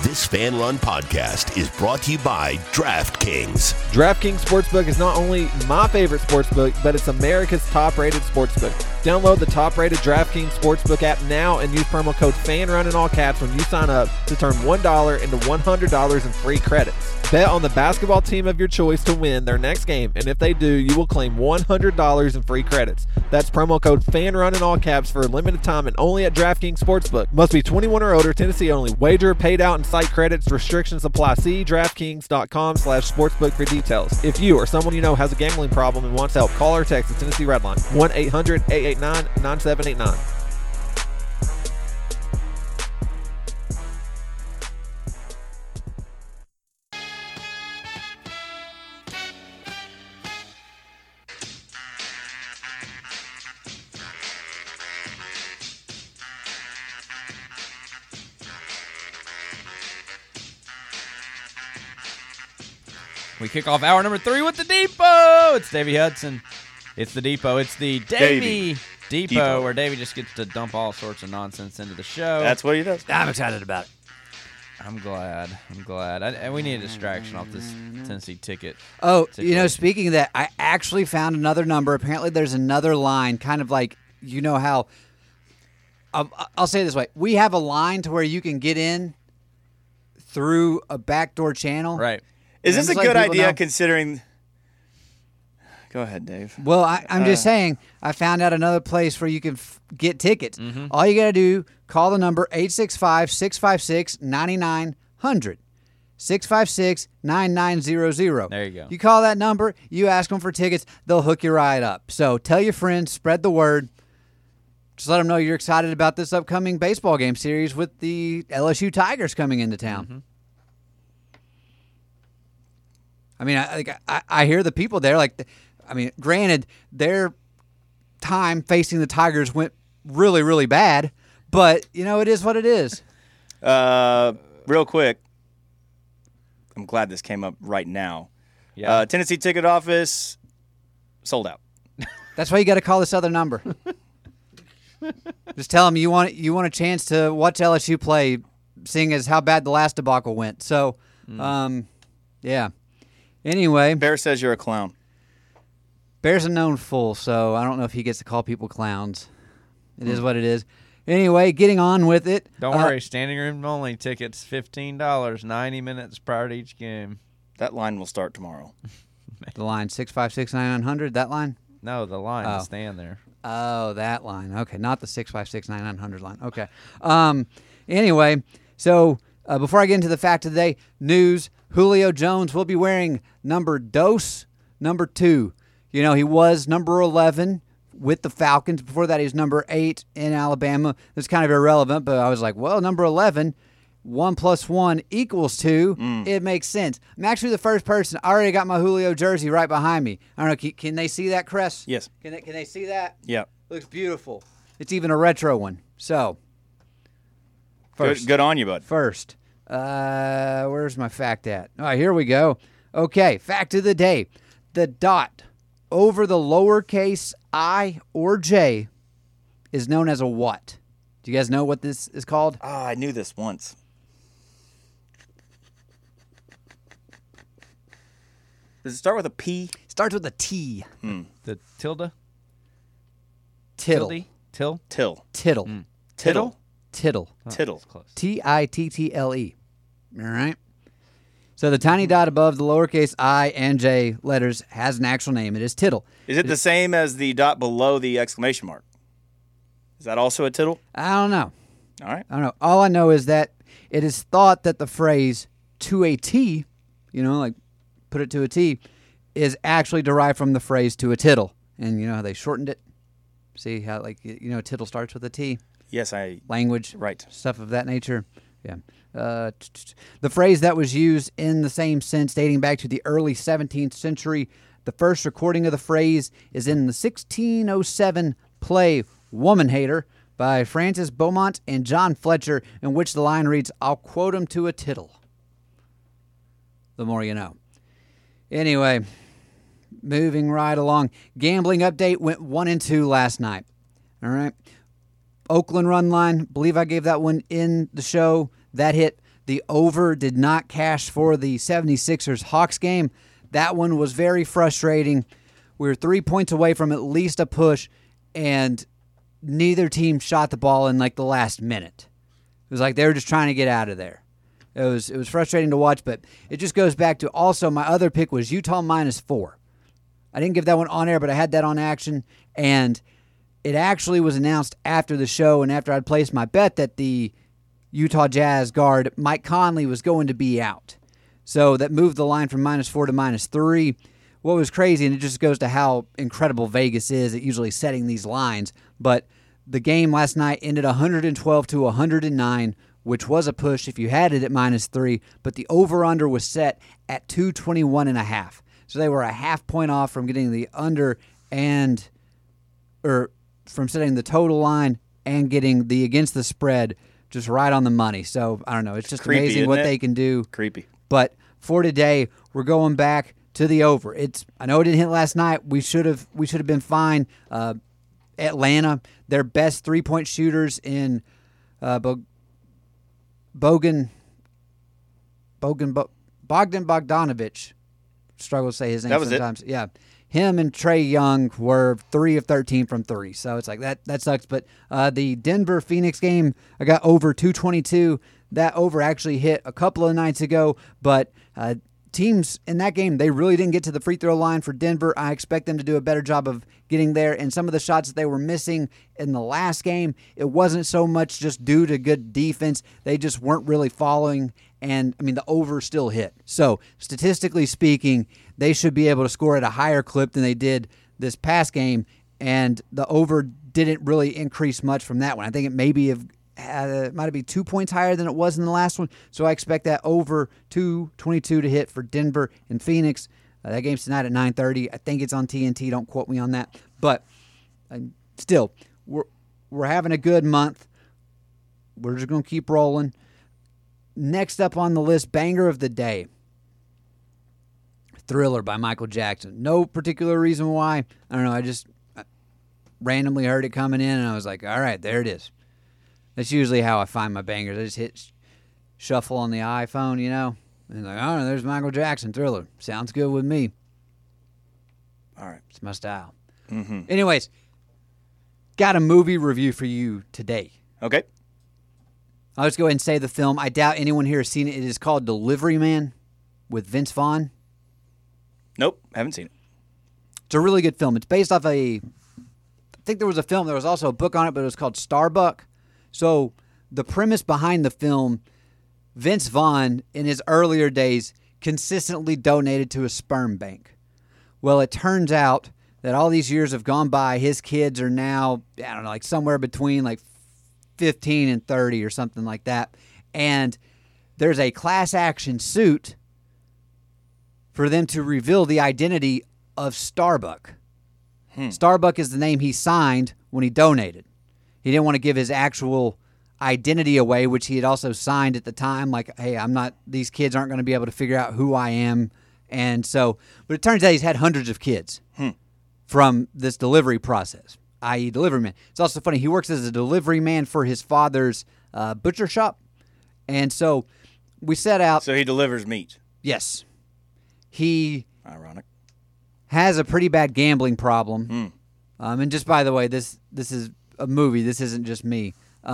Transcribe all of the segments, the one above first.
This Fan Run podcast is brought to you by DraftKings. DraftKings Sportsbook is not only my favorite sportsbook, but it's America's top-rated sportsbook. Download the top-rated DraftKings Sportsbook app now and use promo code FANRUN in all caps when you sign up to turn $1 into $100 in free credits. Bet on the basketball team of your choice to win their next game, and if they do, you will claim $100 in free credits. That's promo code FANRUN in all caps for a limited time and only at DraftKings Sportsbook. Must be 21 or older, Tennessee only. Wager paid out and site credits. Restrictions apply. See DraftKings.com/sportsbook for details. If you or someone you know has a gambling problem and wants help, call or text the Tennessee Red Line 1-800-889-9789. We kick off hour number 3 with the Depot. It's Davey Hudson. It's the Depot. It's the Davey Depot, where Davey just gets to dump all sorts of nonsense into the show. That's what he does. I'm excited about it. I'm glad. And we need a distraction off this Tennessee ticket. Oh, situation. Speaking of that, I actually found another number. Apparently there's another line, kind of like, how I'll say it this way. We have a line to where you can get in through a backdoor channel. Right. Is this a Just like good people idea know. considering... Go ahead, Dave. Well, I'm just saying, I found out another place where you can get tickets. Mm-hmm. All you got to do, call the number 865-656-9900. 656-9900. There you go. You call that number, you ask them for tickets, they'll hook you right up. So tell your friends, spread the word. Just let them know you're excited about this upcoming baseball game series with the LSU Tigers coming into town. Mm-hmm. I mean, I hear the people there. Granted, their time facing the Tigers went really, really bad, but it is what it is. Real quick, I'm glad this came up right now. Yeah. Tennessee ticket office sold out. That's why you got to call this other number. Just tell them you want a chance to watch LSU play, seeing as how bad the last debacle went. So, yeah. Anyway, Bear says you're a clown. Bear's a known fool, so I don't know if he gets to call people clowns. It is what it is. Anyway, getting on with it. Don't worry, standing room only tickets, $15, 90 minutes prior to each game. That line will start tomorrow. The line 656-9900, that line? No, the line Oh. to stand there. Oh, that line. Okay, not the 656-9900 line. Okay. Anyway, so before I get into the fact of the day, news, Julio Jones will be wearing number 2. He was number 11 with the Falcons. Before that, he was number 8 in Alabama. It's kind of irrelevant, but I was like, well, number 11, 1 + 1 = 2. It makes sense. I'm actually the first person. I already got my Julio jersey right behind me. I don't know. Can they see that, Cress? Yes. Can they see that? Yeah. Looks beautiful. It's even a retro one. So, first. Good on you, bud. First. Where's my fact at? All right, here we go. Okay, fact of the day. The dot over the lowercase I or J is known as a what? Do you guys know what this is called? I knew this once. Does it start with a P? Starts with a T. The tilde? Tittle. Tilde? Till? Till. Tittle. Tittle. Tittle. Tittle. That's close. Tittle. All right. So the tiny dot above the lowercase I and J letters has an actual name. It is tittle. Is it the same as the dot below the exclamation mark? Is that also a tittle? I don't know. All right. I don't know. All I know is that it is thought that the phrase "to a T," like put it to a T, is actually derived from the phrase "to a tittle." And you know how they shortened it? See how, tittle starts with a T? Yes, Language, right. Stuff of that nature. Yeah. The phrase that was used in the same sense dating back to the early 17th century. The first recording of the phrase is in the 1607 play Woman Hater by Francis Beaumont and John Fletcher, in which the line reads, "I'll quote him to a tittle." The more you know. Anyway, moving right along. Gambling update went 1-2 last night. All right. Oakland run line, believe I gave that one in the show. That hit. The over did not cash for the 76ers Hawks game. That one was very frustrating. We were 3 points away from at least a push, and neither team shot the ball in like the last minute. It was like they were just trying to get out of there. It was frustrating to watch, but it just goes back to also my other pick was Utah -4. I didn't give that one on air, but I had that on Action, and it actually was announced after the show and after I'd placed my bet that the Utah Jazz guard Mike Conley was going to be out. So that moved the line from -4 to -3. What was crazy, and it just goes to how incredible Vegas is at usually setting these lines, but the game last night ended 112 to 109, which was a push if you had it at -3, but the over-under was set at 221.5. So they were a half point off from getting the under or from setting the total line and getting the against the spread just right on the money. So, I don't know. It's just Creepy, amazing isn't what it? they can do. Creepy. But for today, we're going back to the over. I know it didn't hit last night. We should have been fine. Atlanta, their best 3-point shooters in Bogdan Bogdanovic. Struggle to say his name That was sometimes. Yeah. Him and Trae Young were 3 of 13 from 3. So it's like that sucks. But the Denver-Phoenix game, I got over 222. That over actually hit a couple of nights ago. But teams in that game, they really didn't get to the free throw line for Denver. I expect them to do a better job of getting there. And some of the shots that they were missing in the last game, it wasn't so much just due to good defense. They just weren't really following. And, I mean, the over still hit. So, statistically speaking, they should be able to score at a higher clip than they did this past game. And the over didn't really increase much from that one. I think it might have been 2 points higher than it was in the last one. So, I expect that over 222 to hit for Denver and Phoenix. That game's tonight at 9:30. I think it's on TNT. Don't quote me on that. But, still, we're having a good month. We're just going to keep rolling. Next up on the list, banger of the day. Thriller by Michael Jackson. No particular reason why. I don't know. I just randomly heard it coming in, and I was like, all right, there it is. That's usually how I find my bangers. I just hit shuffle on the iPhone, and like, oh, there's Michael Jackson, Thriller. Sounds good with me. All right. It's my style. Mm-hmm. Anyways, got a movie review for you today. Okay. I'll just go ahead and say the film. I doubt anyone here has seen it. It is called Delivery Man with Vince Vaughn. Nope, haven't seen it. It's a really good film. It's based off I think there was a film. There was also a book on it, but it was called Starbuck. So the premise behind the film, Vince Vaughn, in his earlier days, consistently donated to a sperm bank. Well, it turns out that all these years have gone by. His kids are now, I don't know, like somewhere between like 15 and 30 or something like that. And there's a class action suit for them to reveal the identity of Starbuck. Starbuck is the name he signed when he donated. He didn't want to give his actual identity away, which he had also signed at the time. Like, hey, these kids aren't going to be able to figure out who I am. And so, but it turns out he's had hundreds of kids from this delivery process. i.e. delivery man. It's also funny, he works as a delivery man for his father's butcher shop. And so we set out. So he delivers meat. Yes. He Ironic. has a pretty bad gambling problem. And just by the way, this is a movie. This isn't just me.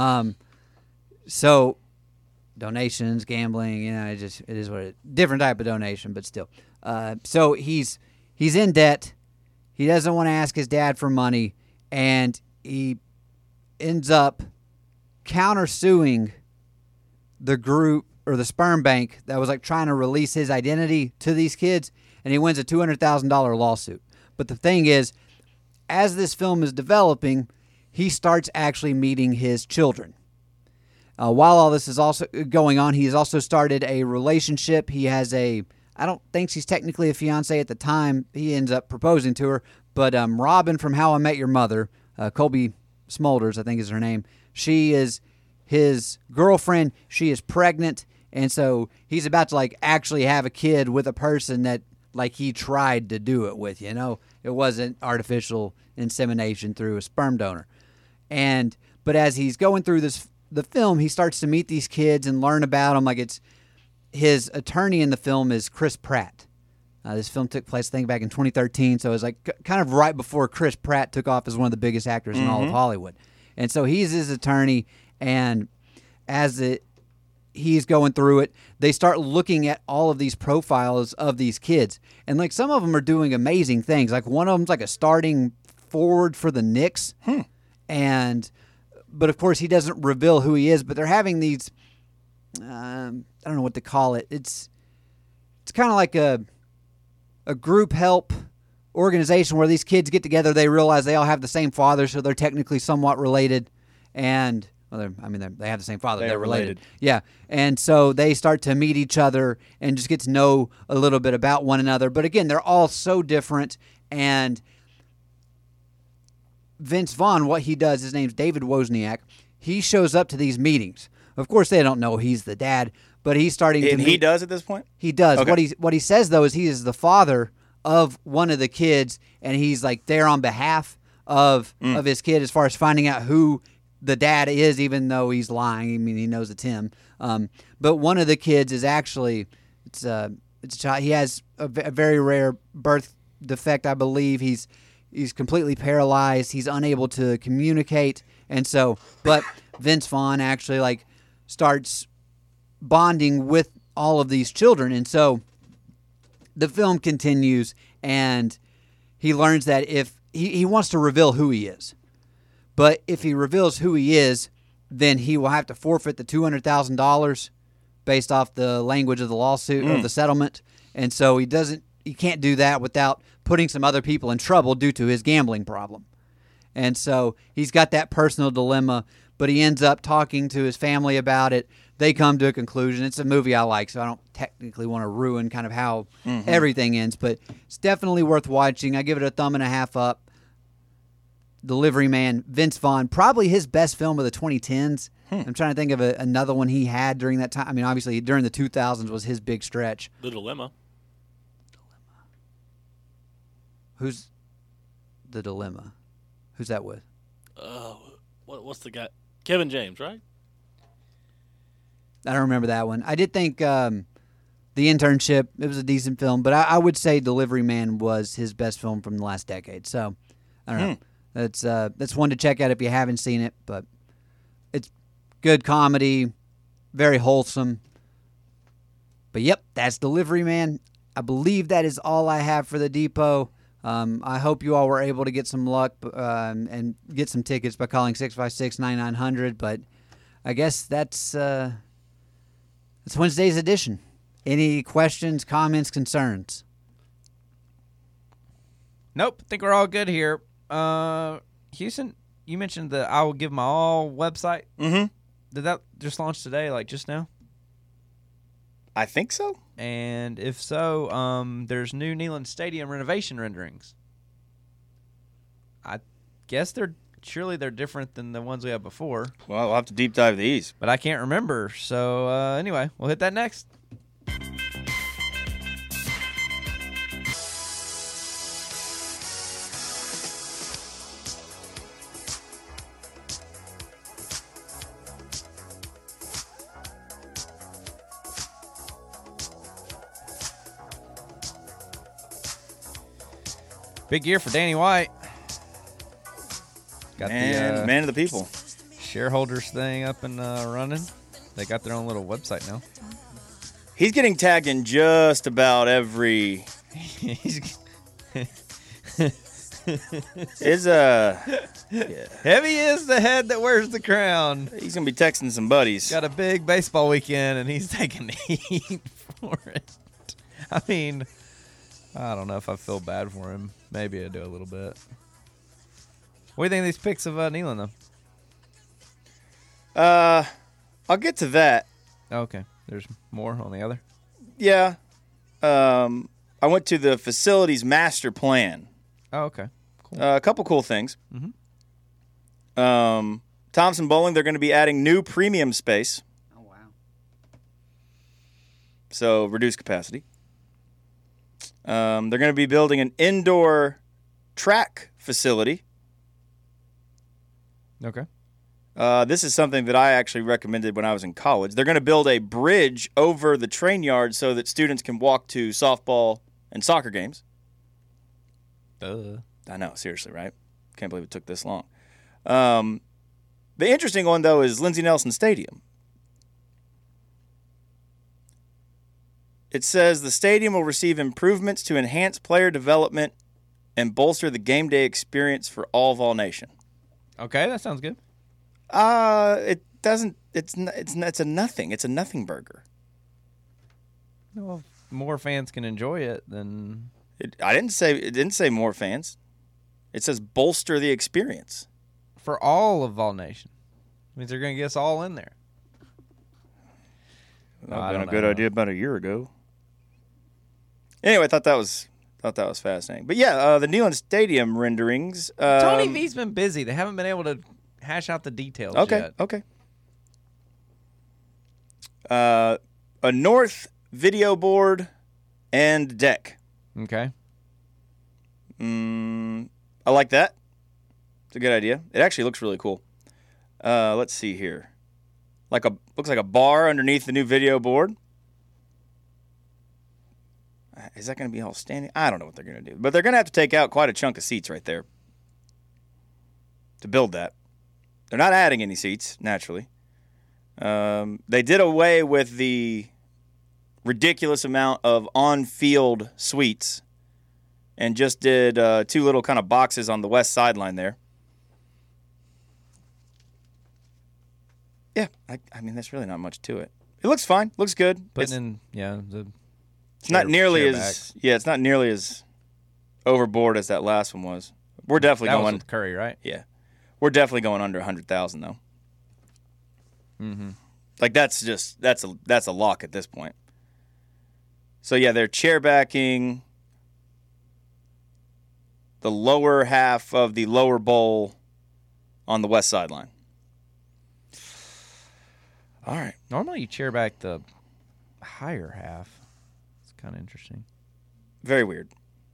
So donations, gambling, it is what it is. Different type of donation, but still. So he's in debt. He doesn't want to ask his dad for money. And he ends up countersuing the group or the sperm bank that was like trying to release his identity to these kids, and he wins a $200,000 lawsuit. But the thing is, as this film is developing, he starts actually meeting his children. While all this is also going on, he has also started a relationship. He has I don't think she's technically a fiance at the time. He ends up proposing to her. But Robin from How I Met Your Mother, Colby Smulders, I think is her name, she is his girlfriend. She is pregnant. And so he's about to actually have a kid with a person that he tried to do it with, It wasn't artificial insemination through a sperm donor. But as he's going through this the film, he starts to meet these kids and learn about them. Like it's his attorney in the film is Chris Pratt. This film took place, I think, back in 2013, so it was like kind of right before Chris Pratt took off as one of the biggest actors in all of Hollywood. And so he's his attorney, and as he's going through it, they start looking at all of these profiles of these kids. And like some of them are doing amazing things. Like one of them's like a starting forward for the Knicks. But of course he doesn't reveal who he is, but they're having these I don't know what to call it. It's kind of like a group help organization where these kids get together. They realize they all have the same father, so they're technically somewhat related. And well, they have the same father. They're related. Yeah. And so they start to meet each other and just get to know a little bit about one another. But again, they're all so different. And Vince Vaughn, what he does, his name's David Wozniak. He shows up to these meetings. Of course, they don't know he's the dad, but he's starting to. And he does at this point? He does. Okay. What he says though is he is the father of one of the kids, and he's like there on behalf of his kid as far as finding out who the dad is, even though he's lying. I mean, he knows it's him. But one of the kids is actually it's a child. He has a very rare birth defect, I believe. He's completely paralyzed. He's unable to communicate, and so. But Vince Vaughn actually like starts bonding with all of these children, and so the film continues, and he learns that if he wants to reveal who he is, but if he reveals who he is, then he will have to forfeit the $200,000 based off the language of the lawsuit of the settlement, and so he can't do that without putting some other people in trouble due to his gambling problem. And so he's got that personal dilemma, but he ends up talking to his family about it. They come to a conclusion. It's a movie I like, so I don't technically want to ruin kind of how everything ends, but it's definitely worth watching. I give it a 1.5 up. Delivery Man, Vince Vaughn, probably his best film of the 2010s. I'm trying to think of another one he had during that time. I mean, obviously, during the 2000s was his big stretch. The Dilemma. Who's The Dilemma? Who's that with? What's the guy? Kevin James, right? I don't remember that one. I did think The Internship, it was a decent film, but I would say Delivery Man was his best film from the last decade. So, I don't know. That's one to check out if you haven't seen it, but it's good comedy, very wholesome. But yep, that's Delivery Man. I believe that is all I have for the Depot. I hope you all were able to get some luck and get some tickets by calling 656-9900, but I guess that's Wednesday's edition. Any questions, comments, concerns? Nope. I think we're all good here. Houston, you mentioned the I Will Give My All website. Mm-hmm. Did that just launch today, like just now? I think so. And if so, there's new Neyland Stadium renovation renderings. I guess they're different than the ones we had before. Well, we'll have to deep dive these. But I can't remember. So anyway, we'll hit that next. Big year for Danny White. Got the man of the people. shareholders thing up and running. They got their own little website now. He's getting tagged in just about every. Is Heavy is the head that wears the crown. He's gonna be texting some buddies. Got a big baseball weekend, and he's taking heat for it. I mean, I don't know if I feel bad for him. Maybe I do a little bit. What do you think of these pics of Neyland, though? I'll get to that. Oh, okay. There's more on the other? Yeah. I went to the facilities master plan. Oh, okay. Cool. A couple cool things. Mm-hmm. Thompson Bowling, they're going to be adding new premium space. Oh, wow. So, reduced capacity. They're going to be building an indoor track facility. Okay. This is something that I actually recommended when I was in college. They're going to build a bridge over the train yard so that students can walk to softball and soccer games. Duh. I know, seriously, right? Can't believe it took this long. The interesting one, though, is Lindsey Nelson Stadium. It says the stadium will receive improvements to enhance player development and bolster the game day experience for all of All Nation. Okay, that sounds good. It doesn't. It's a nothing. It's a nothing burger. Well, if more fans can enjoy it, then It didn't say more fans. It says bolster the experience. for all of All Nation, means they're going to get us all in there. That would have been a good idea about a year ago. Anyway, I thought that was fascinating. But yeah, the Neyland Stadium renderings. Tony V's been busy. They haven't been able to hash out the details yet. Okay. A north video board and deck. Okay. I like that. It's a good idea. It actually looks really cool. Let's see here. Looks like a bar underneath the new video board. Is that going to be all standing? I don't know what they're going to do. But they're going to have to take out quite a chunk of seats right there to build that. They're not adding any seats, naturally. They did away with the ridiculous amount of on-field suites and just did two little kind of boxes on the west sideline there. Yeah, I mean, there's really not much to it. It looks fine. Looks good. It's not nearly it's not nearly as overboard as that last one was. We're definitely that going was with Curry, right? Yeah. We're definitely going under 100,000 though. Mm-hmm. Like that's a lock at this point. So yeah, they're chair backing the lower half of the lower bowl on the west sideline. All right. Normally you chair back the higher half. It's kind of interesting. Very weird.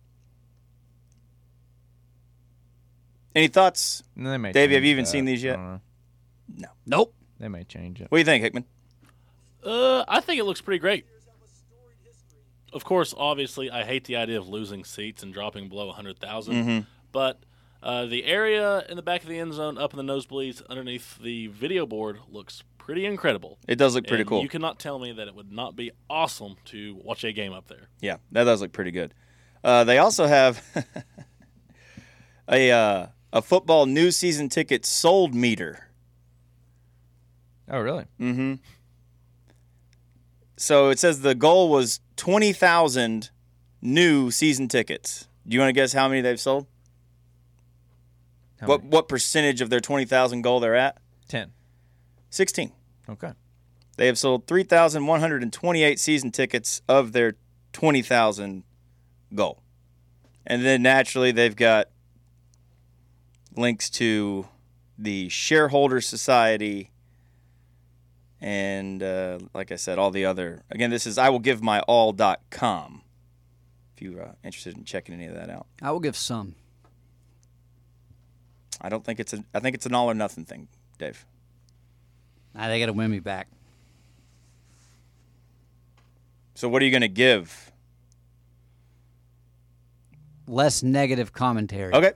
Any thoughts? And they may Davey, have change you even that. seen these yet? I don't know. No. Nope. They may change it. What do you think, Hickman? I think it looks pretty great. Of course, obviously, I hate the idea of losing seats and dropping below 100,000. Mm-hmm. But the area in the back of the end zone, up in the nosebleeds, underneath the video board, looks pretty incredible. It does look pretty And cool. You cannot tell me that it would not be awesome to watch a game up there. Yeah, that does look pretty good. They also have a football new season ticket sold meter. Oh, really? Mm-hmm. So it says the goal was 20,000 new season tickets. Do you want to guess how many they've sold? How many? What percentage of their 20,000 goal they're at? 10. 16. Okay. They have sold 3,128 season tickets of their 20,000 goal. And then naturally they've got links to the Shareholder Society and, like I said, all the other. Again, this is iwillgivemyall.com if you're interested in checking any of that out. I will give some. I think it's an all or nothing thing, Dave. They got to win me back. So what are you going to give? Less negative commentary. Okay.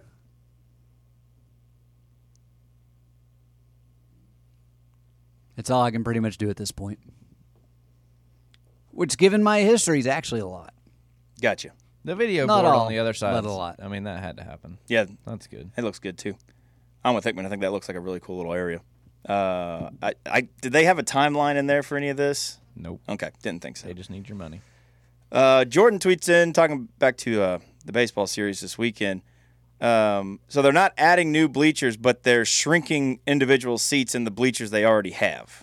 That's all I can pretty much do at this point. Which, given my history, is actually a lot. Gotcha. The video Not board all, on the other side. but a lot. I mean, that had to happen. Yeah, That's good. it looks good too. I'm with Hickman. I think that looks like a really cool little area. Did they have a timeline in there for any of this? Nope. Okay, didn't think so. They just need your money. Jordan tweets in, talking back to the baseball series this weekend. So they're not adding new bleachers, but they're shrinking individual seats in the bleachers they already have.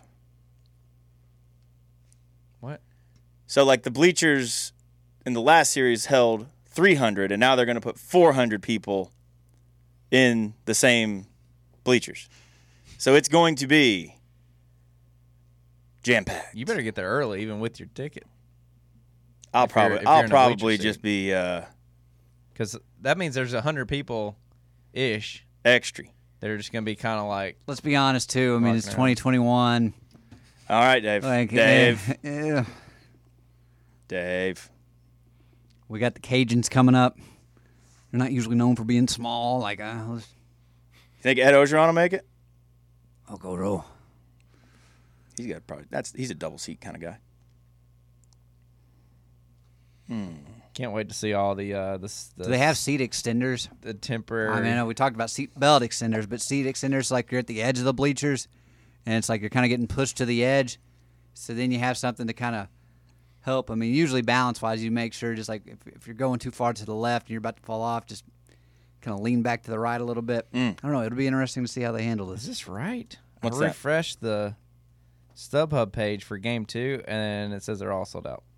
What? So like the bleachers in the last series held 300, and now they're going to put 400 people in the same bleachers. So it's going to be jam-packed. You better get there early, even with your ticket. I'll if you're in a probably bleacher just seat. be Because that means there's 100 people-ish extra. they're just going to be kind of like, Let's be honest, too. I mean, it's Walking around. 2021. All right, Dave. Like, Dave. yeah. Dave. We got the Cajuns coming up. They're not usually known for being small. Like, You think Ed Ogeron will make it? I'll go roll. He's a double seat kind of guy. can't wait to see all the Do they have seat extenders? the temporary. I mean, I know we talked about seat belt extenders, but seat extenders, like you're at the edge of the bleachers, and it's like you're kind of getting pushed to the edge. So then you have something to kind of help. I mean, usually balance-wise, you make sure just like if you're going too far to the left and you're about to fall off, just kind of lean back to the right a little bit. I don't know. It'll be interesting to see how they handle Is this. this right? What's I that? refreshed the StubHub page for Game 2, and it says they're all sold out.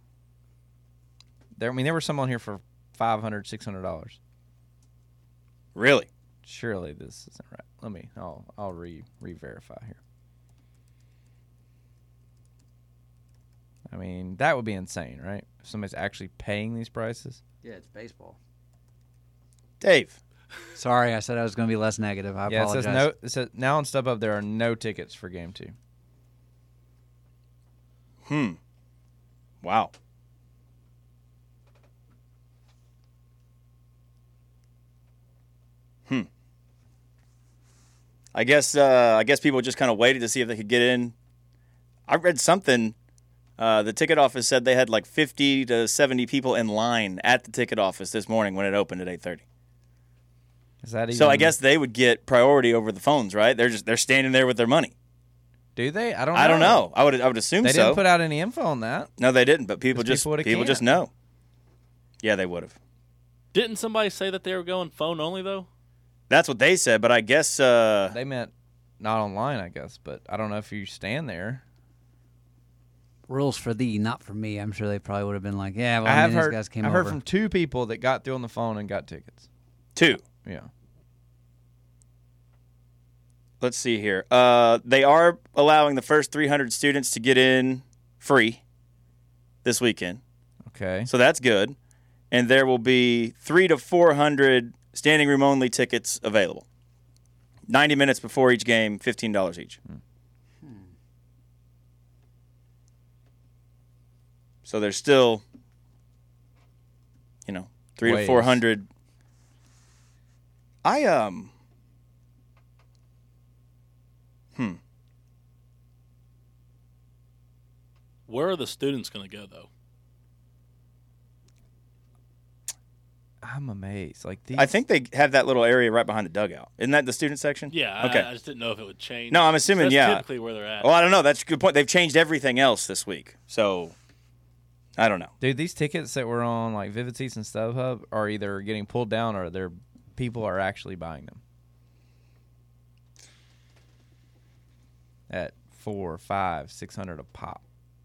There were some on here for $500, $600. Really? Surely this isn't right. I'll re-verify here. I mean, that would be insane, right? If somebody's actually paying these prices. Yeah, it's baseball. Dave. Sorry, I said I was going to be less negative. I apologize. It says now on StubHub there are no tickets for Game 2. Wow. I guess people just kind of waited to see if they could get in. I read something. The ticket office said they had like 50 to 70 people in line at the ticket office this morning when it opened at 8:30. Is that even? So I guess they would get priority over the phones, right? They're standing there with their money. Do they? I don't know. I would assume They so. didn't put out any info on that. No, they didn't. But people 'Cause just people just can't. know. Yeah, they would have. Didn't somebody say that they were going phone only though? That's what they said. But I guess They meant not online, I guess. But I don't know if you stand there. Rules for thee, not for me. I'm sure they probably would have been like, yeah, well, I have these heard. guys came I've over. heard from 2 people that got through on the phone and got tickets. 2. Yeah. Let's see here. They are allowing the first 300 students to get in free this weekend. Okay. So that's good. And there will be 300 to 400 standing room only tickets available. 90 minutes before each game, $15 each. So there's still, 300 to Ways. 400. Where are the students going to go though? I'm amazed. Like these. I think they have that little area right behind the dugout. Isn't that the student section? Yeah, Okay. I just didn't know if it would change. No, I'm assuming, That's yeah. typically where they're at. Well, I don't know. That's a good point. They've changed everything else this week. So, I don't know. Dude, these tickets that were on like Vivid Seats and StubHub are either getting pulled down or people are actually buying them at $400, $500, $600 a pop.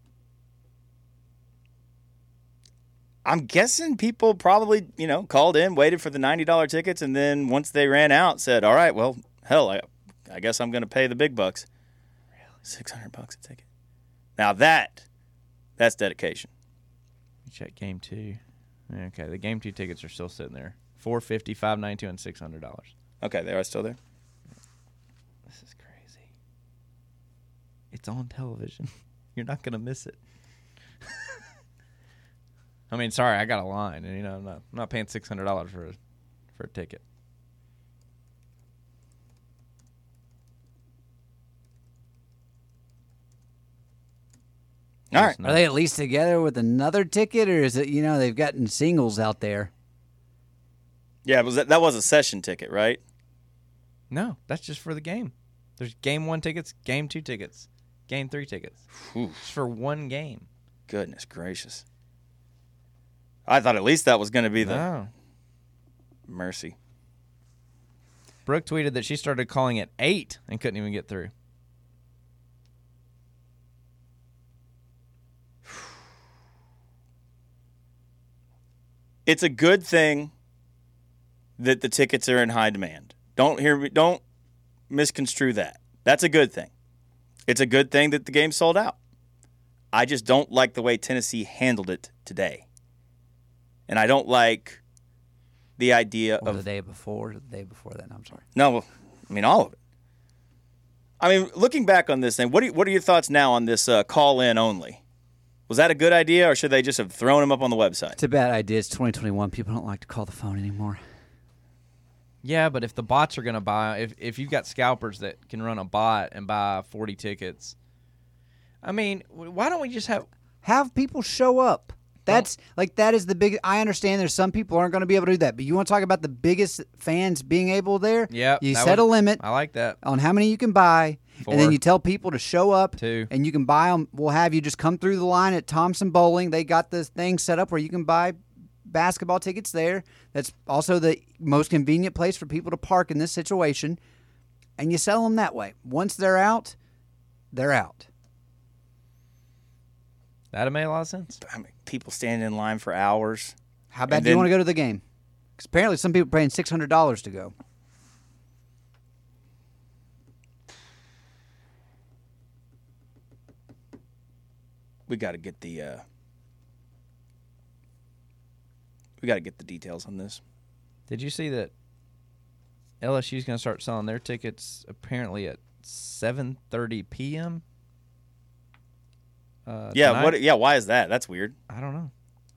I'm guessing people probably, called in, waited for the $90 tickets, and then once they ran out, said, all right, well, hell, I guess I'm going to pay the big bucks. Really? $600 a ticket. Now that's dedication. Check Game 2. Okay, the Game 2 tickets are still sitting there. $450, $592, and $600. Okay, they are still there. This is crazy. It's on television. You're not gonna miss it. I mean, sorry, I got a line, and I'm not paying $600 for a ticket. All right. No. Are they at least together with another ticket, or is it, they've gotten singles out there? Yeah, that was a session ticket, right? No, that's just for the game. There's Game 1 tickets, Game 2 tickets, Game 3 tickets. Just for one game. Goodness gracious. I thought at least that was going to be the No. mercy. Brooke tweeted that she started calling at 8 and couldn't even get through. It's a good thing that the tickets are in high demand. Don't misconstrue that. That's a good thing. It's a good thing that the game sold out. I just don't like the way Tennessee handled it today. And I don't like the idea Or of the day before that? I'm sorry. No, I mean, all of it. I mean, looking back on this thing, what are your thoughts now on this call-in only? Was that a good idea, or should they just have thrown them up on the website? It's a bad idea. It's 2021. People don't like to call the phone anymore. Yeah, but if the bots are going to buy, if you've got scalpers that can run a bot and buy 40 tickets, I mean, why don't we just have people show up? That's that is the big. I understand there's some people aren't going to be able to do that, but you want to talk about the biggest fans being able there? Yeah, you set a limit. I like that on how many you can buy, 4. and then you tell people to show up. 2. And you can buy them. We'll have you just come through the line at Thompson Bowling. They got this thing set up where you can buy basketball tickets there. That's also the most convenient place for people to park in this situation, and you sell them that way. Once they're out, they're out. That'd make a lot of sense. I mean, people standing in line for hours. How bad do you want to go to the game? Because apparently some people are paying $600 to go. We got to get the details on this. Did you see that LSU's going to start selling their tickets apparently at 7:30 p.m.? Yeah, tonight? Yeah. Why is that? That's weird. I don't know.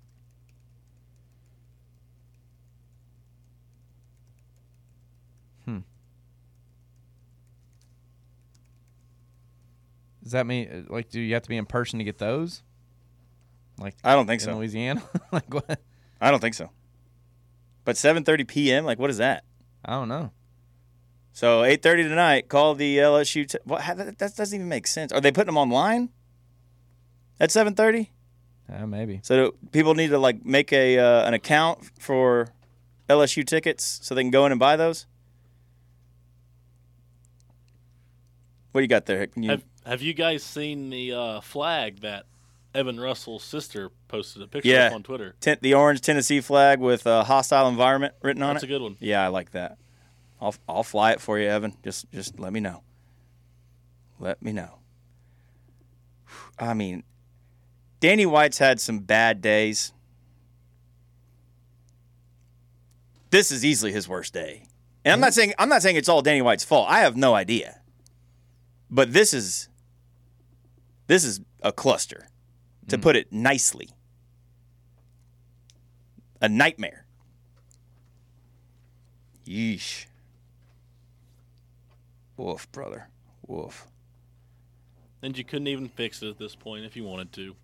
Does that mean do you have to be in person to get those? I don't think in so. Louisiana, what? I don't think so. But 7:30 p.m. What is that? I don't know. So 8:30 tonight. Call the LSU. That doesn't even make sense. Are they putting them online? At 7:30? Maybe. So people need to make an account for LSU tickets so they can go in and buy those? What do you got there? Have you guys seen the flag that Evan Russell's sister posted a picture of on Twitter? The orange Tennessee flag with a hostile environment written on That's it? a good one. Yeah, I like that. I'll fly it for you, Evan. Just let me know. Let me know. I mean, Danny White's had some bad days. This is easily his worst day. And I'm not saying it's all Danny White's fault. I have no idea. But this is a cluster, to put it nicely. A nightmare. Yeesh. Woof, brother. Woof. And you couldn't even fix it at this point if you wanted to.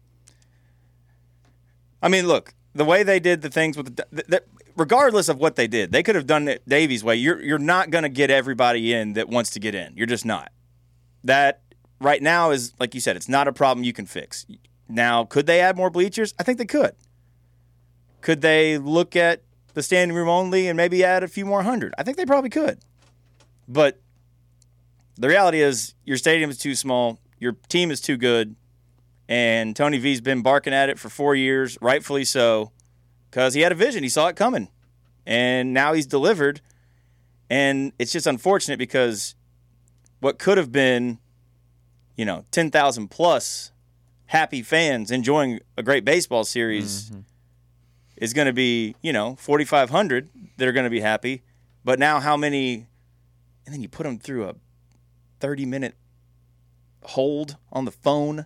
I mean, look, the way they did the things with regardless of what they did, they could have done it Davies' way. You're not going to get everybody in that wants to get in. You're just not. That right now is, like you said, it's not a problem you can fix. Now, could they add more bleachers? I think they could. Could they look at the standing room only and maybe add a few more hundred? I think they probably could. But the reality is your stadium is too small, your team is too good, and Tony V's been barking at it for 4 years, rightfully so, because he had a vision. He saw it coming, and now he's delivered. And it's just unfortunate because what could have been, 10,000 plus happy fans enjoying a great baseball series is going to be, 4,500 that are going to be happy. But now how many, and then you put them through a 30-minute hold on the phone.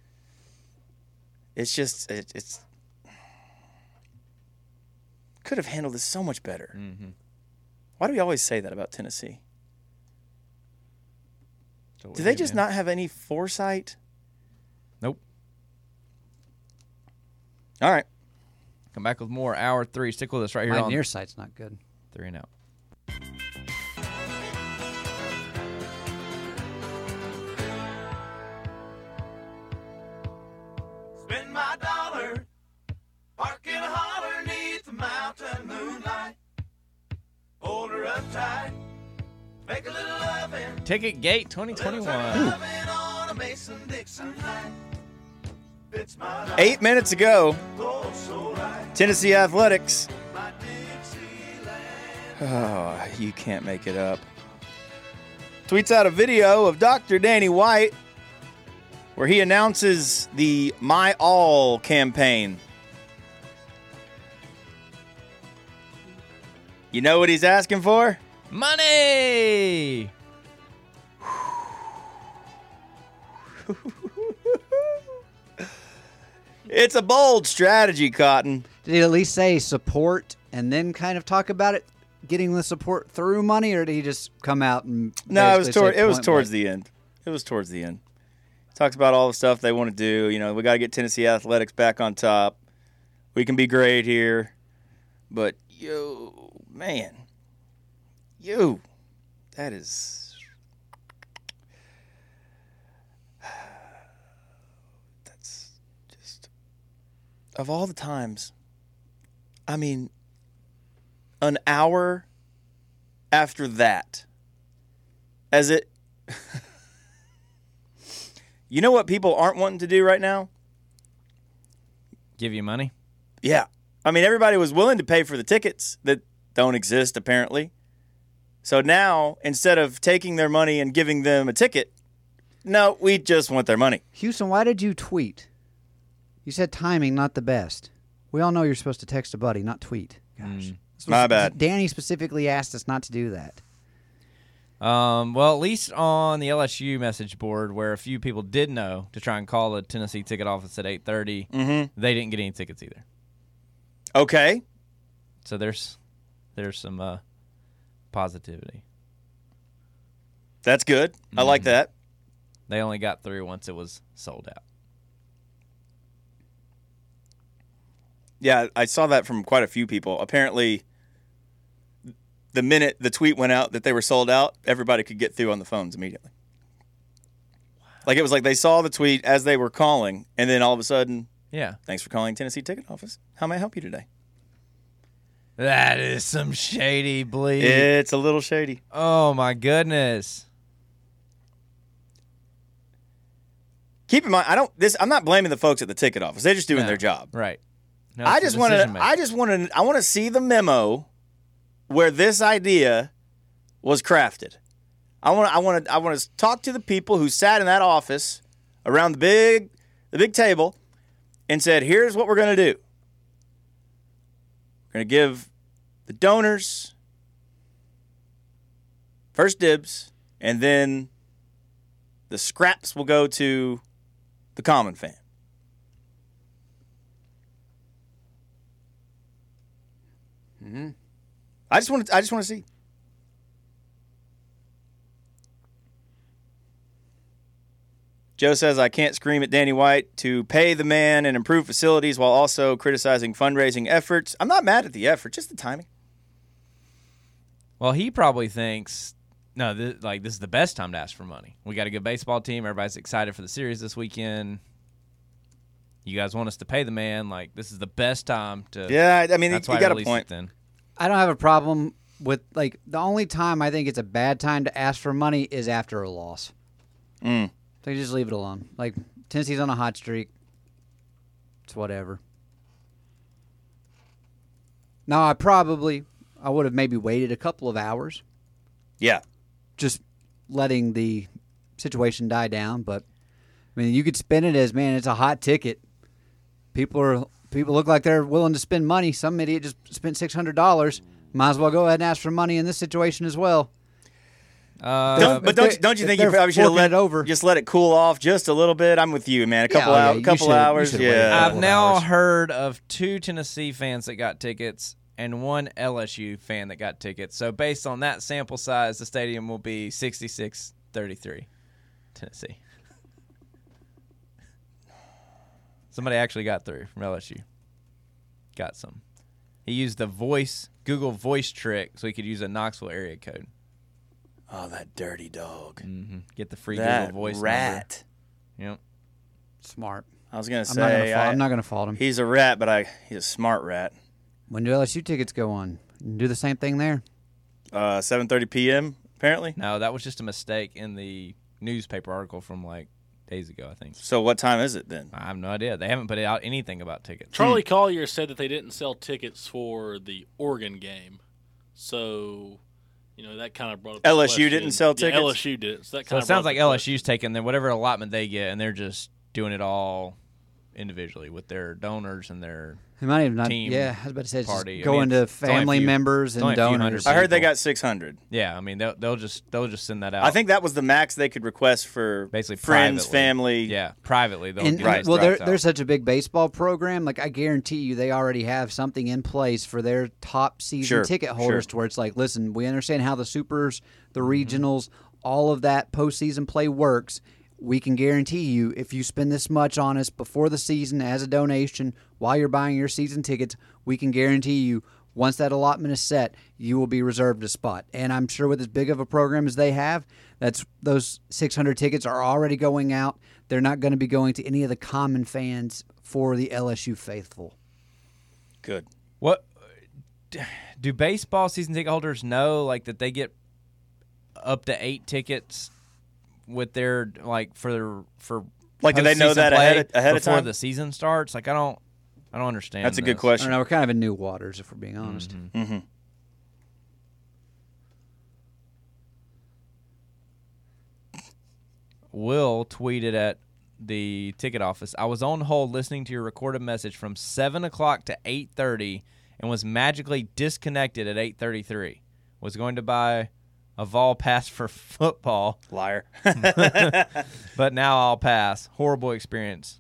It's just, it's could have handled this so much better. Why do we always say that about Tennessee? Do they just not have any foresight? Nope. All right. Come back with more Hour 3. Stick with us right here My on near sight's not good. 3 and Out. Spend my dollar, park in a holler 'neath the mountain moonlight. Hold her up tight, make a little lovin'. Ticket Gate 2021. Lovin' on a Mason-Dixon line. Fits my life, 8 minutes ago, oh, so right. Tennessee Athletics. My Dixieland. Oh, you can't make it up. Tweets out a video of Dr. Danny White where he announces the My All campaign. You know what he's asking for? Money! It's a bold strategy, Cotton. Did he at least say support and then kind of talk about it, getting the support through money, or did he just come out and No, basically say it was point towards blank? the end. It was towards the end. Talks about all the stuff they want to do. You know, we got to get Tennessee athletics back on top. We can be great here, but that is. That's just of all the times. I mean, an hour after that, as it. You know what people aren't wanting to do right now? Give you money? Yeah. I mean, everybody was willing to pay for the tickets that don't exist, apparently. So now, instead of taking their money and giving them a ticket, no, we just want their money. Houston, why did you tweet? You said timing not the best. We all know you're supposed to text a buddy, not tweet. Gosh. My bad. Danny specifically asked us not to do that. Well, at least on the LSU message board, where a few people did know to try and call the Tennessee ticket office at 8:30, they didn't get any tickets either. Okay. So there's some positivity. That's good. I like that. They only got through once it was sold out. Yeah, I saw that from quite a few people. Apparently, the minute the tweet went out that they were sold out, everybody could get through on the phones immediately. Like, it was like they saw the tweet as they were calling, and then all of a sudden, Yeah. thanks for calling Tennessee Ticket Office. How may I help you today? That is some shady bleed. It's a little shady. Oh, my goodness. Keep in mind, I'm not blaming the folks at the ticket office. They're just doing No. their job. Right. No, I it's the want decision-making. to see the memo where this idea was crafted. I want to talk to the people who sat in that office around the big table and said, "Here's what we're going to do. We're going to give the donors first dibs, and then the scraps will go to the common fan." I just want to see. Joe says, I can't scream at Danny White to pay the man and improve facilities while also criticizing fundraising efforts. I'm not mad at the effort, just the timing. Well, he probably thinks, no, this is the best time to ask for money. We got a good baseball team. Everybody's excited for the series this weekend. You guys want us to pay the man. Like, this is the best time to. Yeah, I mean, that's you why I got a released point. it then. I don't have a problem with, like, the only time I think it's a bad time to ask for money is after a loss. So you just leave it alone. Like, Tennessee's on a hot streak. It's whatever. Now, I would have maybe waited a couple of hours, Yeah. just letting the situation die down. But, I mean, you could spin it as, man, it's a hot ticket. People look like they're willing to spend money. Some idiot just spent $600. Might as well go ahead and ask for money in this situation as well. Don't you if think you they're probably should have forking it over. just let it cool off just a little bit? I'm with you, man. A couple yeah, hours, you couple should- you hours. should wait. Yeah. I've now hours. heard of 2 Tennessee fans that got tickets and 1 LSU fan that got tickets. So based on that sample size, the stadium will be 66-33 Tennessee. Somebody actually got through from LSU. Got some. He used the Google voice trick so he could use a Knoxville area code. Oh, that dirty dog. Get the free That Google voice rat. number. Yep. Smart. I was going to I'm say, not going to fault him. he's a rat, but he's a smart rat. When do LSU tickets go on? You can do the same thing there. 7:30 p.m., apparently. No, that was just a mistake in the newspaper article from like days ago, I think. So what time is it then? I have no idea. They haven't put out anything about tickets. Charlie Collier said that they didn't sell tickets for the Oregon game. So, that kind of brought up the LSU question. didn't sell Yeah, tickets? LSU didn't. So that So kind it of sounds like LSU's taking then whatever allotment they get, and they're just doing it all individually with their donors and their It might even not. team Yeah, I was about to say it's just party. I mean, going to it's only a family few- members it's and only a few hundred donors. I heard they people. got 600. Yeah, I mean they'll just send that out. I think that was the max they could request for basically friends, privately. family. Yeah, privately they'll And, get Right. those well, drops out. they're such a big baseball program. Like I guarantee you, they already have something in place for their top season Sure, ticket holders, sure. to where it's like, listen, we understand how the supers, the Mm-hmm. regionals, all of that postseason play works. We can guarantee you, if you spend this much on us before the season as a donation while you're buying your season tickets, we can guarantee you, once that allotment is set, you will be reserved a spot. And I'm sure with as big of a program as they have, those 600 tickets are already going out. They're not going to be going to any of the common fans for the LSU faithful. Good. What do baseball season ticket holders know? Like that they get up to 8 tickets with their for Like, do they know postseason that play ahead of before time? the season starts? Like I don't understand. That's a good this. I question. don't know. We're kind of in new waters, if we're being honest. Mm-hmm. Will tweeted at the ticket office, I was on hold listening to your recorded message from 7 o'clock to 8:30 and was magically disconnected at 8:33. Was going to buy a vol pass for football, Liar. but now I'll pass. Horrible experience.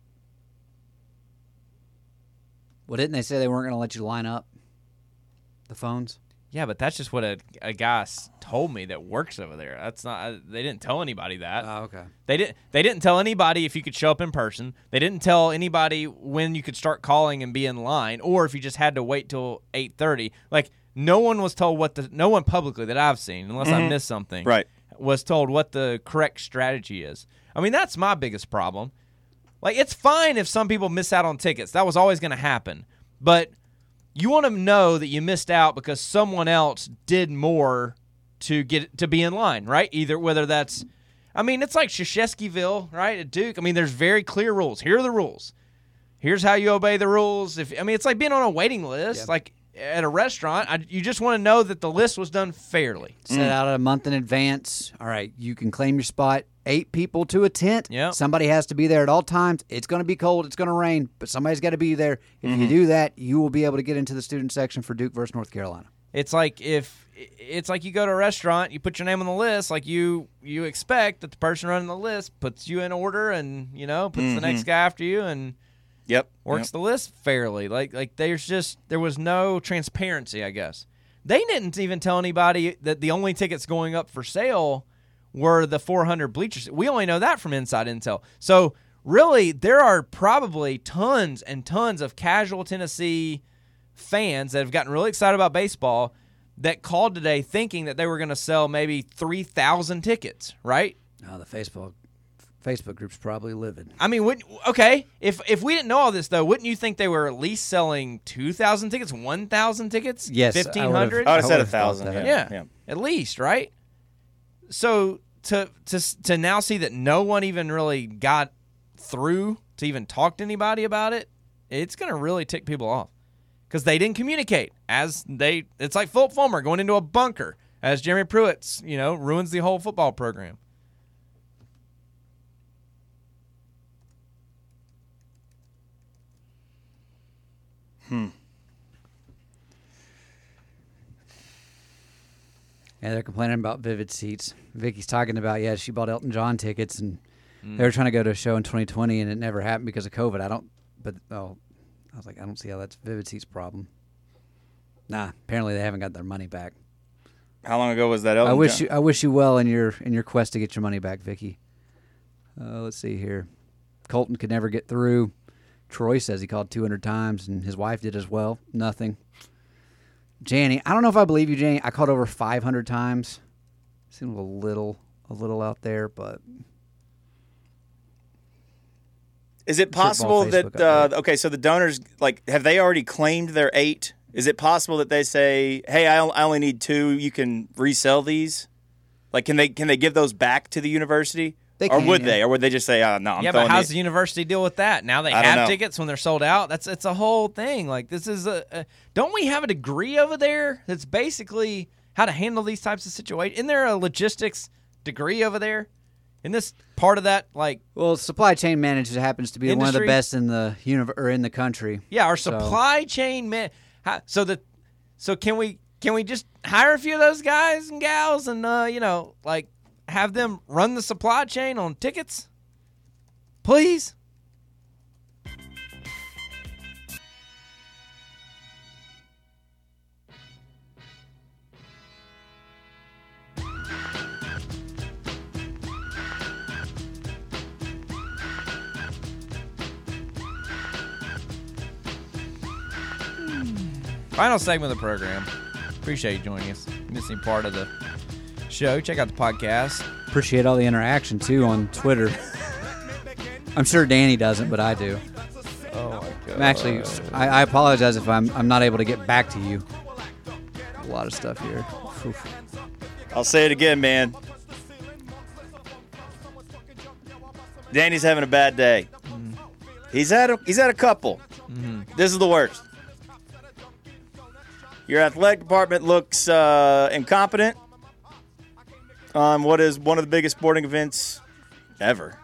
Well, didn't they say they weren't going to let you line up the phones? Yeah, but that's just what a guy told me that works over there. That's not. They didn't tell anybody that. Oh, okay. They didn't tell anybody if you could show up in person. They didn't tell anybody when you could start calling and be in line, or if you just had to wait till 8:30. Like no one was told no one publicly that I've seen, unless I missed something, Right. was told what the correct strategy is. I mean, that's my biggest problem. Like it's fine if some people miss out on tickets. That was always going to happen, but you want to know that you missed out because someone else did more to be in line, right? Either whether that's, I mean, it's like Krzyzewskiville, right? At Duke. I mean, there's very clear rules. Here are the rules. Here's how you obey the rules. It's like being on a waiting list, Yep. like at a restaurant. You just want to know that the list was done fairly. Set out a month in advance. All right, you can claim your spot. 8 people to a tent. Yep. Somebody has to be there at all times. It's going to be cold. It's going to rain, but somebody's got to be there. If you do that, you will be able to get into the student section for Duke versus North Carolina. It's like you go to a restaurant, you put your name on the list, like you expect that the person running the list puts you in order and puts the next guy after you and Yep. works the list fairly. Like there was no transparency, I guess. They didn't even tell anybody that the only tickets going up for sale were the 400 bleachers. We only know that from inside intel. So really, there are probably tons and tons of casual Tennessee fans that have gotten really excited about baseball that called today thinking that they were going to sell maybe 3,000 tickets, right? Oh, the Facebook group's probably livid. I mean, if we didn't know all this, though, wouldn't you think they were at least selling 2,000 tickets, 1,000 tickets, Yes, 1,500? I would have said would've thought 1,000. that. Yeah, at least, right? So to now see that no one even really got through to even talk to anybody about it, it's going to really tick people off because they didn't communicate. It's like Philip Fulmer going into a bunker as Jeremy Pruitt, ruins the whole football program. Yeah, they're complaining about Vivid Seats. Vicky's talking about, she bought Elton John tickets, and they were trying to go to a show in 2020, and it never happened because of COVID. I was like, I don't see how that's Vivid Seats' problem. Nah, apparently they haven't got their money back. How long ago was that? Elton John? I wish you well in your quest to get your money back, Vicky. Let's see here. Colton could never get through. Troy says he called 200 times, and his wife did as well. Nothing. Janny, I don't know if I believe you, Janny. I called over 500 times. Seems a little out there, but Is it possible Facebook that update. okay? So the donors, have they already claimed their 8? Is it possible that they say, "Hey, I only need 2. You can resell these"? Like, can they give those back to the university? They or can, would yeah. they? Or would they just say, "Oh no, I'm Yeah, throwing but how's these"? the university deal with that? Now they I don't have know. tickets when they're sold out. It's a whole thing. Like this is don't we have a degree over there that's basically how to handle these types of situations? Isn't there a logistics degree over there? Isn't this part of that? Like, Well, supply chain management happens to be one of the Industry? best in the in the country. yeah, our So- supply chain man. So can we just hire a few of those guys and gals and like have them run the supply chain on tickets, please? Final segment of the program. Appreciate you joining us. Missing part of the show. Check out the podcast. Appreciate all the interaction too on Twitter. I'm sure Danny doesn't, but I do. Oh my god. I'm actually, I apologize if I'm not able to get back to you. A lot of stuff here. Oof. I'll say it again, man. Danny's having a bad day. He's had a couple. This is the worst. Your athletic department looks incompetent on what is one of the biggest sporting events ever.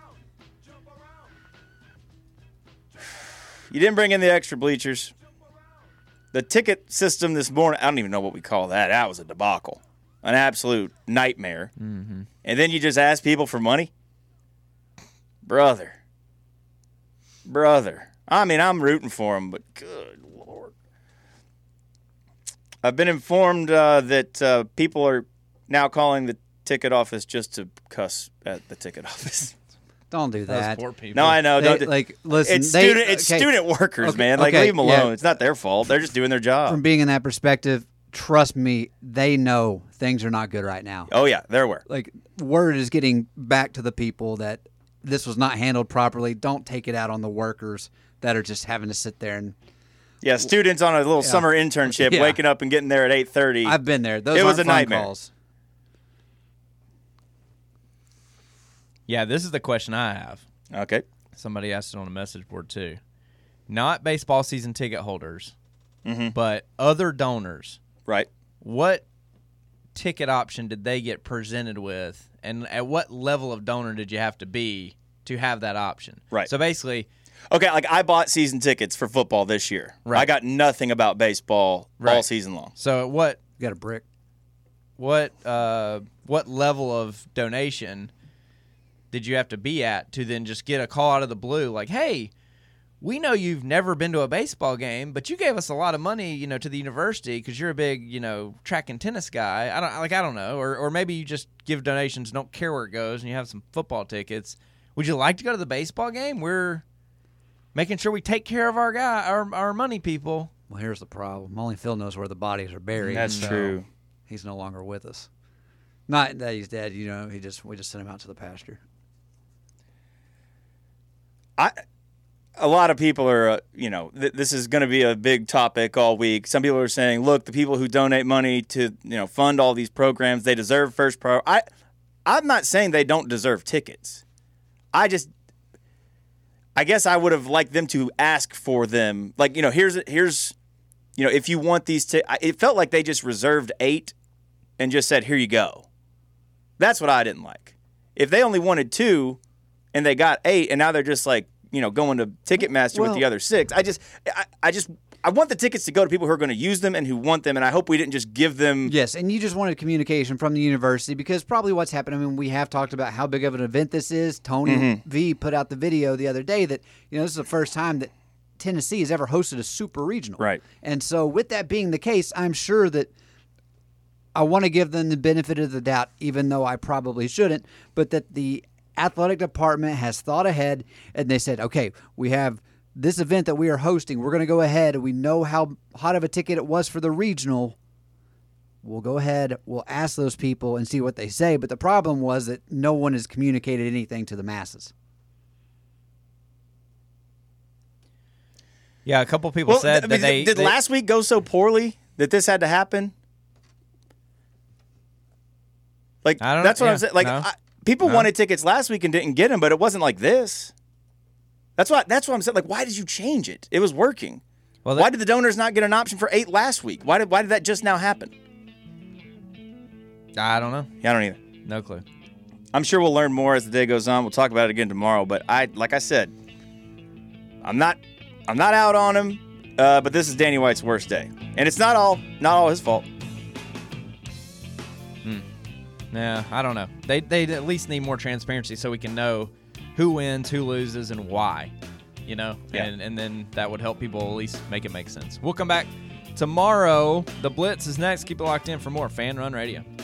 You didn't bring in the extra bleachers. The ticket system this morning, I don't even know what we call that. That was a debacle. An absolute nightmare. And then you just ask people for money? Brother. I mean, I'm rooting for him, but good Lord. I've been informed that people are now calling the ticket office just to cuss at the ticket office. Don't do Those that. poor people. No, I know. They, Don't like, listen, it's they- student workers, Okay, man. Like, okay, leave them alone. yeah. It's not their fault. They're just doing their job. From being in that perspective, trust me, they know things are not good right now. Oh, yeah, they're aware. Like, word is getting back to the people that this was not handled properly. Don't take it out on the workers that are just having to sit there and. Yeah, students on a little summer internship, Yeah. waking up and getting there at 8:30. I've been there. Those It was aren't a fun nightmare. calls. Yeah, this is the question I have. Okay. Somebody asked it on a message board too. Not baseball season ticket holders, but other donors. Right. What ticket option did they get presented with, and at what level of donor did you have to be to have that option? Right. So basically, Okay, like I bought season tickets for football this year. Right. I got nothing about baseball all Right. season long. so what You got a brick. what level of donation did you have to be at to then just get a call out of the blue like, hey, we know you've never been to a baseball game, but you gave us a lot of money, to the university because you're a big, track and tennis guy. I don't know, or maybe you just give donations, don't care where it goes, and you have some football tickets. Would you like to go to the baseball game? We're making sure we take care of our money people. Well, here's the problem. Only Phil knows where the bodies are buried. That's so true. He's no longer with us. Not that he's dead. We just sent him out to the pasture. A lot of people are, this is going to be a big topic all week. Some people are saying, look, the people who donate money to, fund all these programs, they deserve first priority. I'm not saying they don't deserve tickets. I guess I would have liked them to ask for them. Like, here's if you want these it felt like they just reserved 8 and just said, here you go. That's what I didn't like. If they only wanted 2 and they got 8 and now they're just like, going to Ticketmaster with the other 6. I want the tickets to go to people who are going to use them and who want them, and I hope we didn't just give them. Yes, and you just wanted communication from the university because probably what's happened, we have talked about how big of an event this is. Tony V put out the video the other day that, this is the first time that Tennessee has ever hosted a super regional. Right. And so with that being the case, I'm sure that I want to give them the benefit of the doubt, even though I probably shouldn't, but that the athletic department has thought ahead and they said, okay, we have this event that we are hosting. We're going to go ahead. We know how hot of a ticket it was for the regional. We'll go ahead. We'll ask those people and see what they say. But the problem was that no one has communicated anything to the masses. Yeah, a couple people said that did they last week go so poorly that this had to happen? Like, I don't that's know. what Yeah, I'm saying. Like, no. people No. wanted tickets last week and didn't get them, but it wasn't like this. That's what I'm saying. Like, why did you change it? It was working. Well, Why did the donors not get an option for 8 last week? Why did that just now happen? I don't know. Yeah, I don't either. No clue. I'm sure we'll learn more as the day goes on. We'll talk about it again tomorrow. But like I said, I'm not out on him. But this is Danny White's worst day, and it's not all his fault. Yeah, I don't know. They at least need more transparency so we can know who wins, who loses, and why. You know, Yeah. and then that would help people at least make it make sense. We'll come back tomorrow. The Blitz is next. Keep it locked in for more Fan Run Radio.